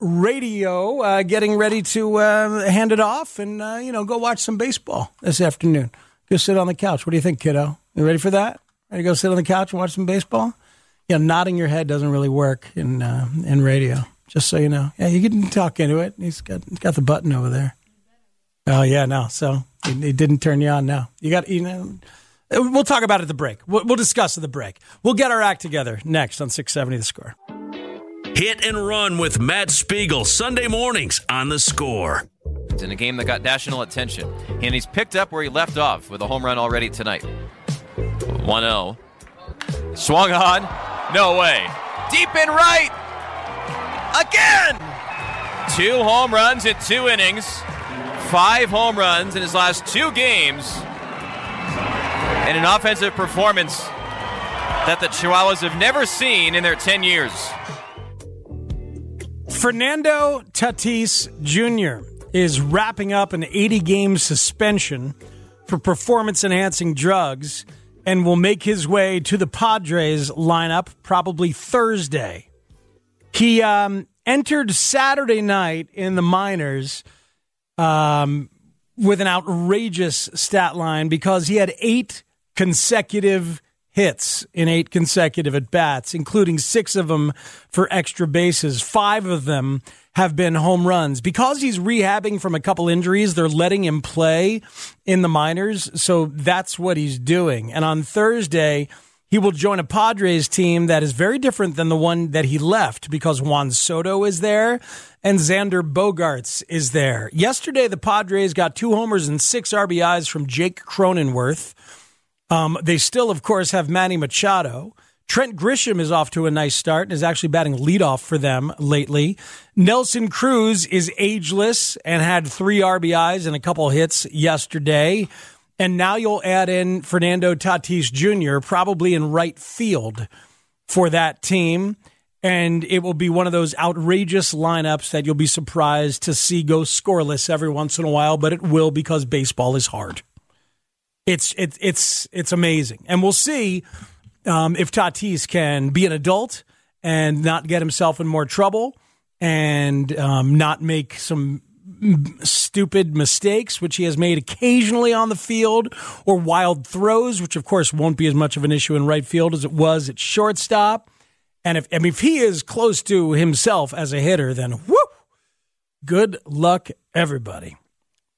radio, uh, getting ready to uh, hand it off and, uh, you know, go watch some baseball this afternoon. Go sit on the couch. What do you think, kiddo? You ready for that? Ready to go sit on the couch and watch some baseball? You know, nodding your head doesn't really work in uh, in radio. Just so you know. Yeah, you can talk into it. He's got he's got the button over there. Oh, yeah, no. So he, he didn't turn you on now. You got, you know, we'll talk about it at the break. We'll, we'll discuss at the break. We'll get our act together next on six seventy The Score. Hit and Run with Matt Spiegel, Sunday mornings on The Score. It's in a game that got national attention, and he's picked up where he left off with a home run already tonight. one oh. Swung on. No way. Deep in right. Again! Two home runs in two innings. Five home runs in his last two games. And an offensive performance that the Chihuahuas have never seen in their ten years. Fernando Tatis Junior is wrapping up an eighty-game suspension for performance-enhancing drugs and will make his way to the Padres lineup probably Thursday. He um, entered Saturday night in the minors um, with an outrageous stat line because he had eight consecutive hits in eight consecutive at-bats, including six of them for extra bases. Five of them have been home runs. Because he's rehabbing from a couple injuries, they're letting him play in the minors, so that's what he's doing. And on Thursday, he will join a Padres team that is very different than the one that he left because Juan Soto is there and Xander Bogaerts is there. Yesterday, the Padres got two homers and six R B Is from Jake Cronenworth. Um, they still, of course, have Manny Machado. Trent Grisham is off to a nice start and is actually batting leadoff for them lately. Nelson Cruz is ageless and had three R B Is and a couple hits yesterday. And now you'll add in Fernando Tatis Junior, probably in right field for that team. And it will be one of those outrageous lineups that you'll be surprised to see go scoreless every once in a while, but it will because baseball is hard. It's it's it's it's amazing. And we'll see um, if Tatis can be an adult and not get himself in more trouble and um, not make some stupid mistakes, which he has made occasionally on the field, or wild throws, which of course won't be as much of an issue in right field as it was at shortstop. And if I mean, if he is close to himself as a hitter, then whoo, good luck, everybody.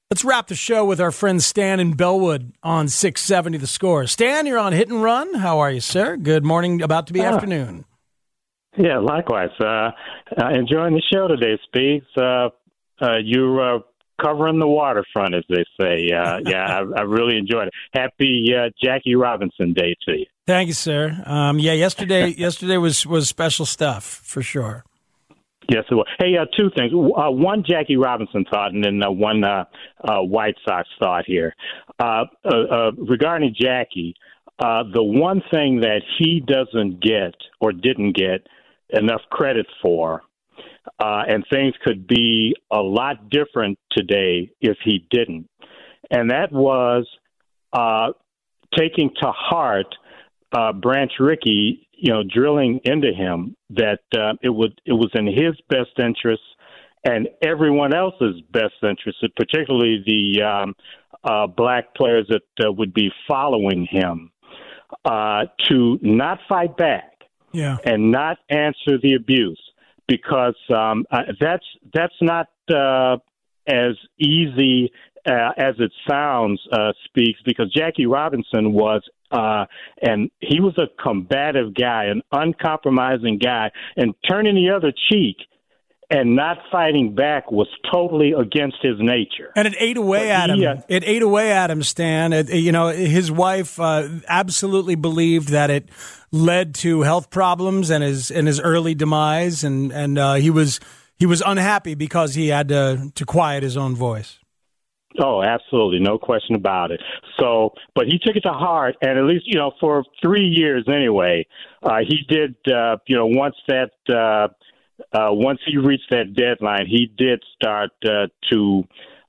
Let's wrap the show with our friend Stan in Bellwood on six seventy The Score. Stan, you're on Hit and Run. How are you, sir? Good morning, about to be uh, afternoon. Yeah, likewise. Uh, uh, enjoying the show today, Speaks. Uh, uh, you're uh, covering the waterfront, as they say. Uh, yeah, I, I really enjoyed it. Happy uh, Jackie Robinson Day to you. Thank you, sir. Um, yeah, yesterday yesterday was, was special stuff, for sure. Yes, it was. Hey, uh, two things. Uh, one Jackie Robinson thought, and then uh, one uh, uh, White Sox thought here. Uh, uh, uh, regarding Jackie, uh, the one thing that he doesn't get or didn't get enough credit for, uh, and things could be a lot different today if he didn't, and that was uh, taking to heart uh, Branch Rickey, you know, drilling into him that uh, it would it was in his best interest and everyone else's best interest, particularly the um, uh, black players that uh, would be following him, uh, to not fight back yeah. and not answer the abuse, because um, uh, that's that's not uh, as easy uh, as it sounds. Uh, speaks because Jackie Robinson was. Uh, and he was a combative guy, an uncompromising guy, and turning the other cheek and not fighting back was totally against his nature. And it ate away but at he, him. Uh, it ate away at him, Stan. It, you know, his wife uh, absolutely believed that it led to health problems and his and his early demise, and and uh, he was he was unhappy because he had to to quiet his own voice. Oh, absolutely. No question about it. So, but he took it to heart, and at least, you know, for three years anyway, uh, he did, uh, you know, once that, uh, uh, once he reached that deadline, he did start uh, to,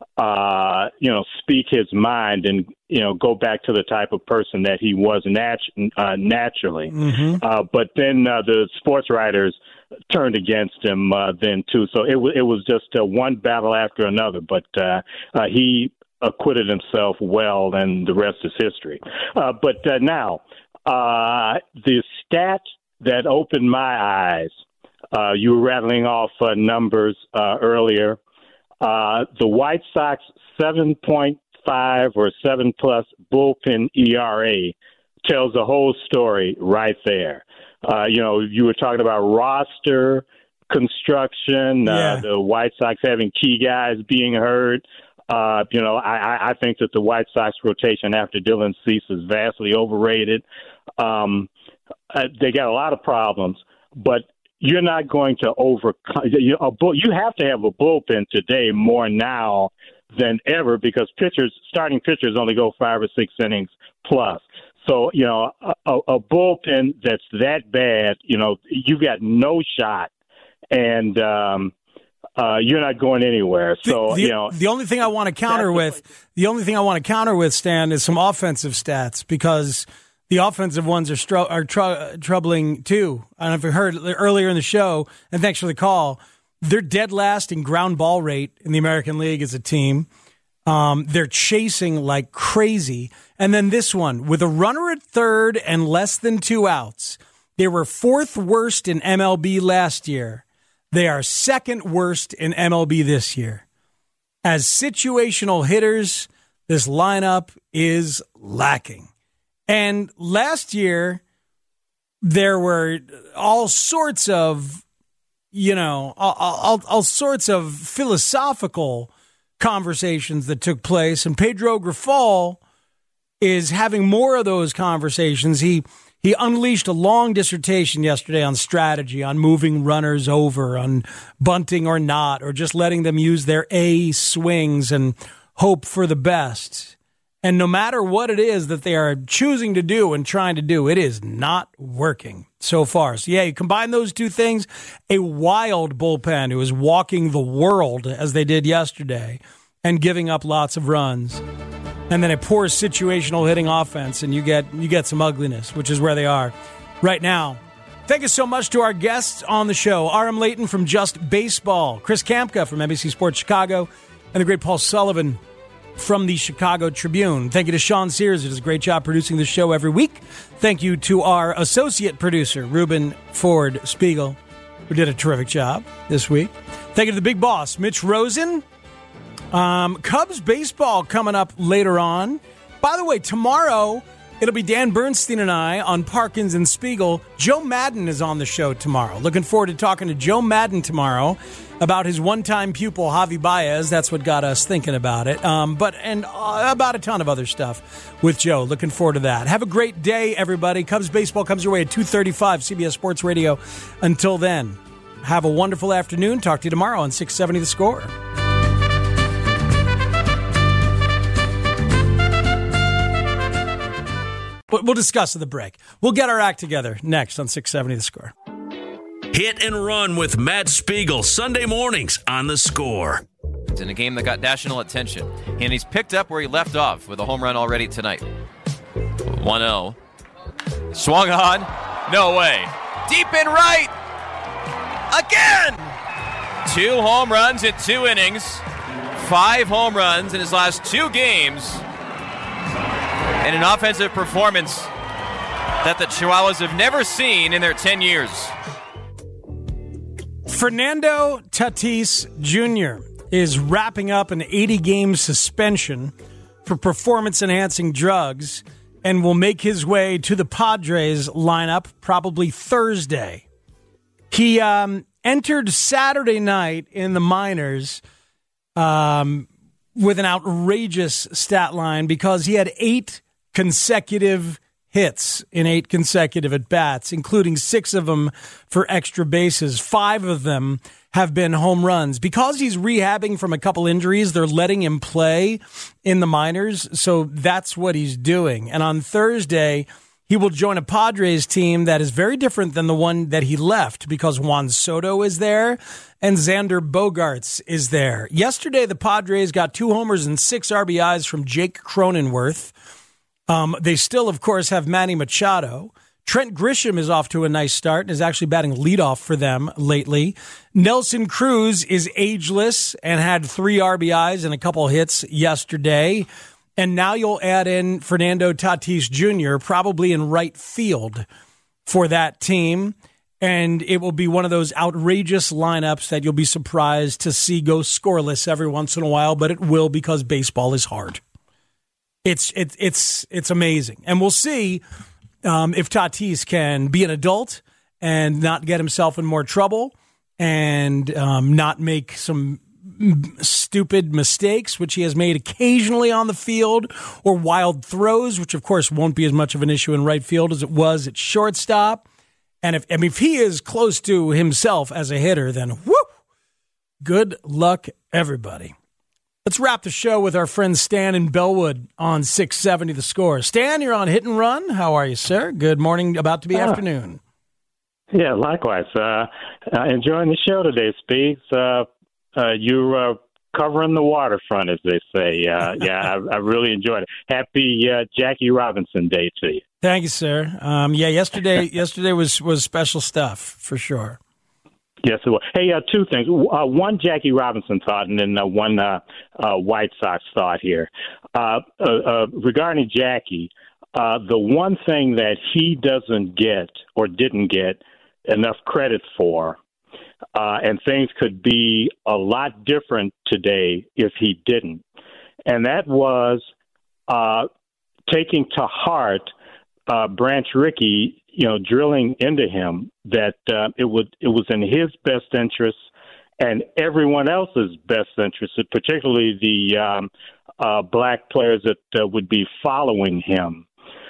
uh, you know, speak his mind and, you know, go back to the type of person that he was nat- uh, naturally. Mm-hmm. Uh, but then uh, the sports writers turned against him uh, then too. So it was it was just uh, one battle after another. But uh, uh, he acquitted himself well, and the rest is history. Uh, but uh, now uh, the stat that opened my eyes. Uh, you were rattling off uh, numbers uh, earlier. Uh, the White Sox seven point five or seven plus bullpen E R A tells the whole story right there. Uh, you know, you were talking about roster construction, yeah. uh, the White Sox having key guys being hurt. Uh, you know, I, I think that the White Sox rotation after Dylan Cease is vastly overrated. Um, uh, they got a lot of problems, but you're not going to overcome. You, you have to have a bullpen today more now than ever because pitchers, starting pitchers, only go five or six innings plus. So, you know, a, a bullpen that's that bad, you know, you've got no shot, and um, uh, you're not going anywhere. So, the, the, you know, the only thing I want to counter with, the only thing I want to counter with, Stan, is some offensive stats because the offensive ones are stru- are tr- troubling too. I don't know if you heard earlier in the show, and thanks for the call. They're dead last in ground ball rate in the American League as a team. Um, they're chasing like crazy. And then this one, with a runner at third and less than two outs, they were fourth worst in M L B last year. They are second worst in M L B this year. As situational hitters, this lineup is lacking. And last year, there were all sorts of, you know, all, all, all sorts of philosophical conversations that took place, and Pedro Grifol is having more of those conversations. He he unleashed a long dissertation yesterday on strategy, on moving runners over, on bunting or not, or just letting them use their A swings and hope for the best. And no matter what it is that they are choosing to do and trying to do, it is not working so far. So, yeah, you combine those two things, a wild bullpen who is walking the world as they did yesterday and giving up lots of runs, and then a poor situational hitting offense, and you get you get some ugliness, which is where they are right now. Thank you so much to our guests on the show, R M Layton from Just Baseball, Chris Kampka from N B C Sports Chicago, and the great Paul Sullivan from the Chicago Tribune. Thank you to Sean Sears, who does a great job producing the show every week. Thank you to our associate producer, Ruben Ford Spiegel, who did a terrific job this week. Thank you to the big boss, Mitch Rosen, Um, Cubs baseball coming up later on. By the way, tomorrow it'll be Dan Bernstein and I on Parkins and Spiegel. Joe Madden is on the show tomorrow. Looking forward to talking to Joe Madden tomorrow about his one-time pupil, Javi Baez. That's what got us thinking about it. Um, but and uh, about a ton of other stuff with Joe. Looking forward to that. Have a great day, everybody. Cubs baseball comes your way at two thirty-five, C B S Sports Radio. Until then, have a wonderful afternoon. Talk to you tomorrow on six seventy The Score. We'll discuss at the break. We'll get our act together next on six seventy The Score. Hit and Run with Matt Spiegel, Sunday mornings on The Score. It's in a game that got national attention, and he's picked up where he left off with a home run already tonight. one oh. Swung on. No way. Deep in right. Again. Two home runs in two innings. Five home runs in his last two games. And an offensive performance that the Chihuahuas have never seen in their ten years. Fernando Tatis Junior is wrapping up an eighty-game suspension for performance-enhancing drugs and will make his way to the Padres lineup probably Thursday. He um, entered Saturday night in the minors um, with an outrageous stat line because he had eight consecutive hits in eight consecutive at-bats, including six of them for extra bases. Five of them have been home runs. Because he's rehabbing from a couple injuries, they're letting him play in the minors, so that's what he's doing. And on Thursday, he will join a Padres team that is very different than the one that he left because Juan Soto is there and Xander Bogaerts is there. Yesterday, the Padres got two homers and six R B Is from Jake Cronenworth. Um, they still, of course, have Manny Machado. Trent Grisham is off to a nice start and is actually batting leadoff for them lately. Nelson Cruz is ageless and had three R B Is and a couple hits yesterday. And now you'll add in Fernando Tatis Junior, probably in right field for that team. And it will be one of those outrageous lineups that you'll be surprised to see go scoreless every once in a while, but it will because baseball is hard. It's it's it's it's amazing, and we'll see um, if Tatis can be an adult and not get himself in more trouble and um, not make some stupid mistakes, which he has made occasionally on the field, or wild throws, which of course won't be as much of an issue in right field as it was at shortstop. And if I mean, if he is close to himself as a hitter, then whoo, good luck, everybody. Let's wrap the show with our friend Stan in Bellwood on six seventy The Score. Stan, you're on Hit and Run. How are you, sir? Good morning, about to be uh, afternoon. Yeah, likewise. Uh, uh, enjoying the show today, Speaks. Uh, uh, you're uh, covering the waterfront, as they say. Uh, yeah, I, I really enjoyed it. Happy uh, Jackie Robinson Day to you. Thank you, sir. Um, yeah, yesterday yesterday was, was special stuff, for sure. Yes, it was. Hey, uh, two things. Uh, one Jackie Robinson thought, and then uh, one uh, uh, White Sox thought here. Uh, uh, uh, regarding Jackie, uh, the one thing that he doesn't get or didn't get enough credit for, uh, and things could be a lot different today if he didn't, and that was uh, taking to heart uh, Branch Rickey, you know, drilling into him that uh, it would it was in his best interest and everyone else's best interest, particularly the um, uh, black players that uh, would be following him,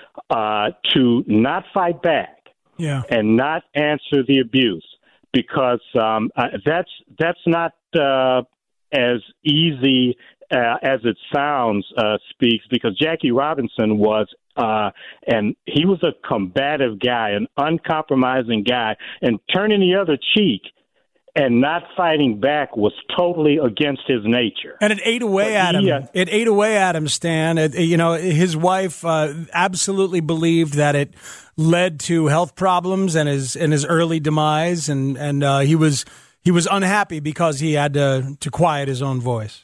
uh, to not fight back, yeah, and not answer the abuse, because um, uh, that's that's not uh, as easy uh, as it sounds. Uh, speaks because Jackie Robinson was. Uh, and he was a combative guy, an uncompromising guy, and turning the other cheek and not fighting back was totally against his nature. And it ate away but at he, him. Uh, it ate away at him, Stan. It, you know, his wife uh, absolutely believed that it led to health problems and his and his early demise, and and uh, he was he was unhappy because he had to to quiet his own voice.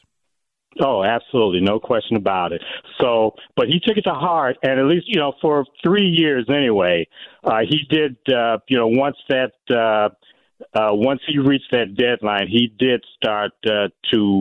Oh, absolutely. No question about it. So, but he took it to heart, and at least, you know, for three years anyway, uh, he did, uh, you know, once that, uh, uh, once he reached that deadline, he did start uh, to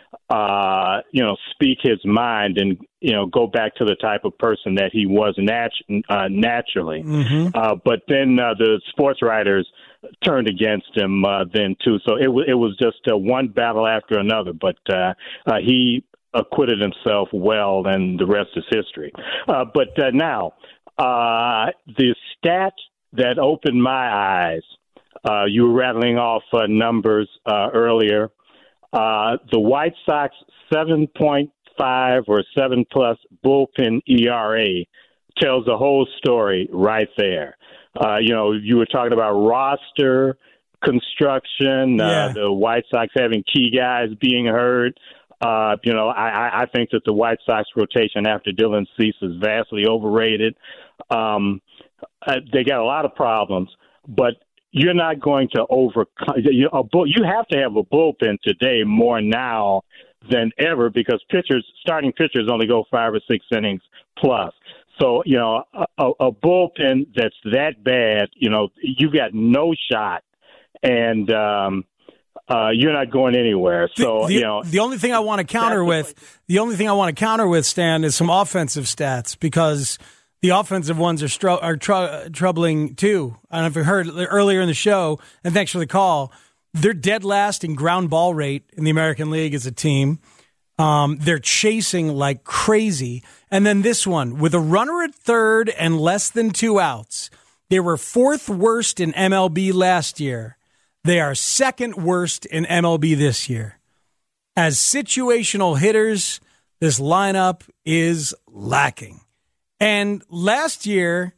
uh, you know, speak his mind and, you know, go back to the type of person that he was nat- uh, naturally. Mm-hmm. Uh, but then uh, the sports writers turned against him uh, then, too. So it, w- it was just uh, one battle after another. But uh, uh, he acquitted himself well, and the rest is history. Uh, but uh, now, uh, the stat that opened my eyes, uh, you were rattling off uh, numbers uh, earlier. Uh, the White Sox seven point five or seven plus bullpen E R A tells the whole story right there. Uh, you know, you were talking about roster construction, yeah. uh, the White Sox having key guys being hurt. Uh, you know, I, I think that the White Sox rotation after Dylan Cease is vastly overrated. Um, uh, they got a lot of problems, but you're not going to overcome. You, you have to have a bullpen today more now than ever because pitchers, starting pitchers, only go five or six innings plus. So you know, a, a bullpen that's that bad, you know, you've got no shot, and um, uh, you're not going anywhere. So the, the, you know, the only thing I want to counter with, the only thing I want to counter with, Stan, is some offensive stats because the offensive ones are str- are tr- troubling too. I don't know if you heard earlier in the show, and thanks for the call. They're dead last in ground ball rate in the American League as a team. Um, they're chasing like crazy. And then this one, with a runner at third and less than two outs, they were fourth worst in M L B last year. They are second worst in M L B this year. As situational hitters, this lineup is lacking. And last year,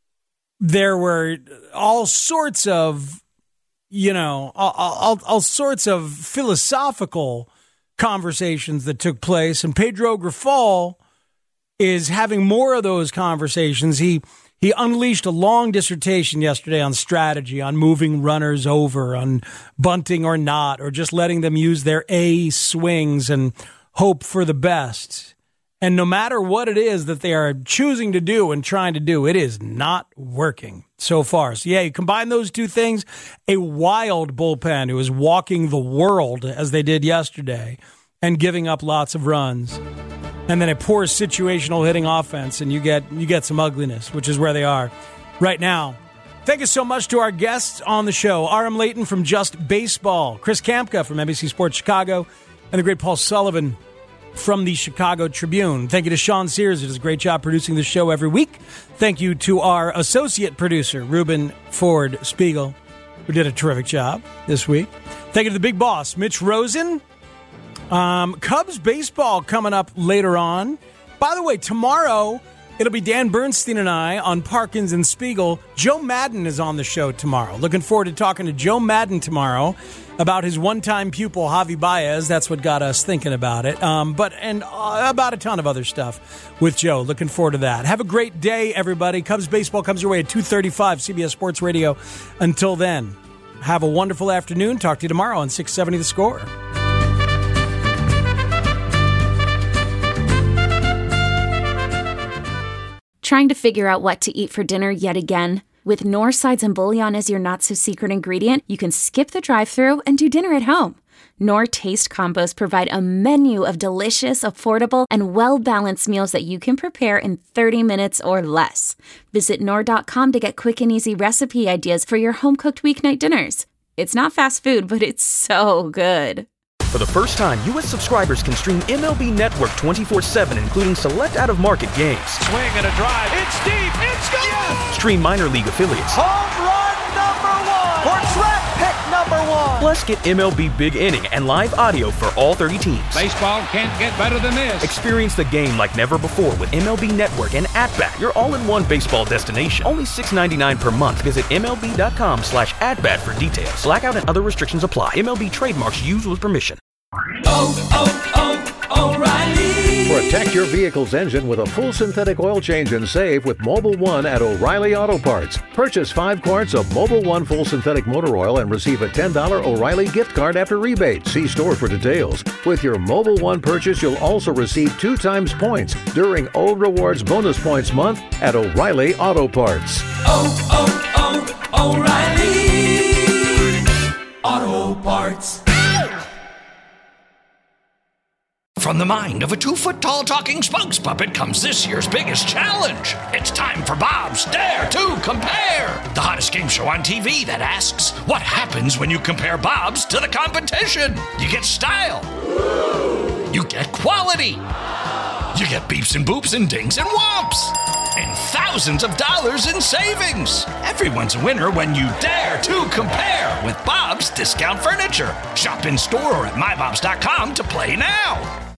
there were all sorts of, you know, all, all, all sorts of philosophical conversations that took place. And Pedro Grifol is having more of those conversations. He he unleashed a long dissertation yesterday on strategy, on moving runners over, on bunting or not, or just letting them use their A swings and hope for the best. And no matter what it is that they are choosing to do and trying to do, it is not working so far. So, yeah, you combine those two things, a wild bullpen who is walking the world as they did yesterday and giving up lots of runs, and then a poor situational hitting offense, and you get you get some ugliness, which is where they are right now. Thank you so much to our guests on the show, R M Layton from Just Baseball, Chris Kampka from N B C Sports Chicago, and the great Paul Sullivan from the Chicago Tribune. Thank you to Sean Sears, who does a great job producing the show every week. Thank you to our associate producer, Ruben Ford Spiegel, who did a terrific job this week. Thank you to the big boss, Mitch Rosen. Um, Cubs baseball coming up later on. By the way, tomorrow, it'll be Dan Bernstein and I on Parkins and Spiegel. Joe Madden is on the show tomorrow. Looking forward to talking to Joe Madden tomorrow about his one-time pupil, Javi Baez. That's what got us thinking about it. Um, but and uh, about a ton of other stuff with Joe. Looking forward to that. Have a great day, everybody. Cubs baseball comes your way at two thirty-five C B S Sports Radio. Until then, have a wonderful afternoon. Talk to you tomorrow on six seventy The Score. Trying to figure out what to eat for dinner yet again? With Knorr sides and bouillon as your not-so-secret ingredient, you can skip the drive-thru and do dinner at home. Knorr Taste Combos provide a menu of delicious, affordable, and well-balanced meals that you can prepare in thirty minutes or less. Visit Knorr dot com to get quick and easy recipe ideas for your home-cooked weeknight dinners. It's not fast food, but it's so good. For the first time, U S subscribers can stream M L B Network twenty-four seven, including select out-of-market games. Swing and a drive. It's deep. It's gone. Yes! Stream minor league affiliates. Home run number one. Or draft pick number one. Plus, get M L B Big Inning and live audio for all thirty teams. Baseball can't get better than this. Experience the game like never before with M L B Network and At-Bat, your all-in-one baseball destination. Only six dollars and ninety-nine cents per month. Visit M L B dot com slash at-bat for details. Blackout and other restrictions apply. M L B trademarks used with permission. Oh, oh, oh, O'Reilly. Protect your vehicle's engine with a full synthetic oil change and save with Mobil one at O'Reilly Auto Parts. Purchase five quarts of Mobil one full synthetic motor oil and receive a ten dollars O'Reilly gift card after rebate. See store for details. With your Mobil one purchase, you'll also receive two times points during O Rewards Bonus Points Month at O'Reilly Auto Parts. Oh, oh, oh, O'Reilly Auto Parts. From the mind of a two-foot-tall talking spokes puppet comes this year's biggest challenge. It's time for Bob's Dare to Compare, the hottest game show on T V that asks, what happens when you compare Bobs to the competition? You get style. You get quality. You get beeps and boops and dings and whomps. And thousands of dollars in savings. Everyone's a winner when you dare to compare with Bob's Discount Furniture. Shop in store or at my bobs dot com to play now.